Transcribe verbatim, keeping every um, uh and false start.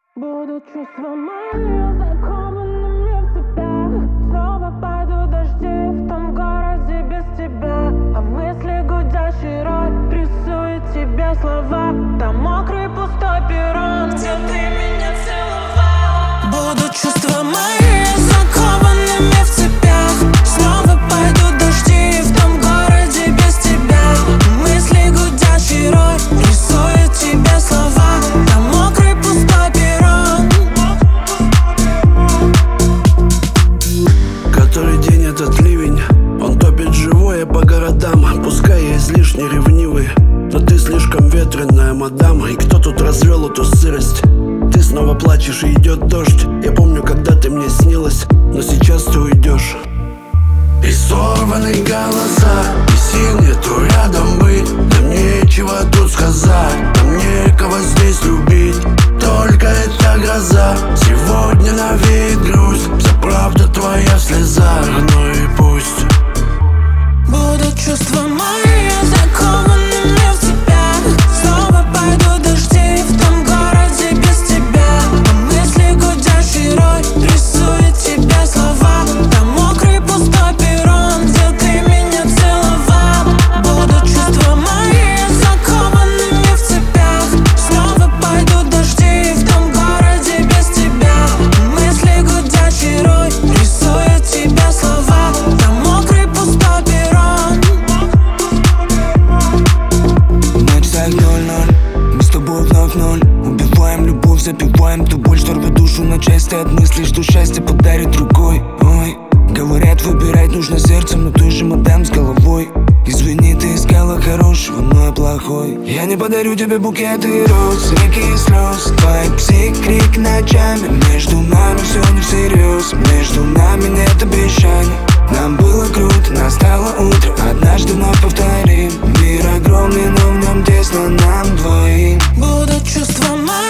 Будут чувства мои закованными в тебя. Снова пойдут дожди в том городе без тебя. А мысли гудящий рой рисует тебе слова. Там мокрый пустой перрон, где ты меня целовал. Будут чувства мои закованными в цепях. Снова пойдут дожди в том городе без тебя. Мысли гудящий рой рисует тебе слова. Там мокрый пустой перрон. Который день этот ливень, он топит живое по городам. Пускай я излишне ревнивый, но ты слишком ветреная, мадам. И кто тут развел эту сырость? Ты снова плачешь и идет дождь. Я помню, когда ты мне снилась, но сейчас ты уйдешь. И сорванные голоса, и сил нету рядом быть. Нам нечего тут сказать, нам некого здесь любить. Только эта гроза, сегодня навеет грусть. Вся правда твоя в слезах, ну и пусть. Будут чувства мои закованными в цепях. Снова пойдут дожди в том городе без тебя. А мысли гудящий рой рисует тебе слова. Там мокрый пустой перрон, где ты меня целовал. Будут чувства мои закованными в цепях. Снова пойдут дожди в том городе без тебя. Мысли гудящий рой рисует тебе слова. Там мокрый пустой перрон. Ночь ноль-ноль, мы с тобой вновь ноль. Убиваем любовь, запиваем ту боль, что рвет душу на части от мыслей, что счастье подарит другой. Ой, говорят, выбирать нужно сердцем, но ты же мадам с головой. Извини, ты искала хорошего, но я плохой. Я не подарю тебе букеты роз, реки слез. Твой псих-крик ночами. Между нами все не всерьез. Между нами нет обещаний. Нам было круто, настало утро. Однажды вновь повторим. Мир огромный, но в нем тесно нам двоим. Будут чувства мои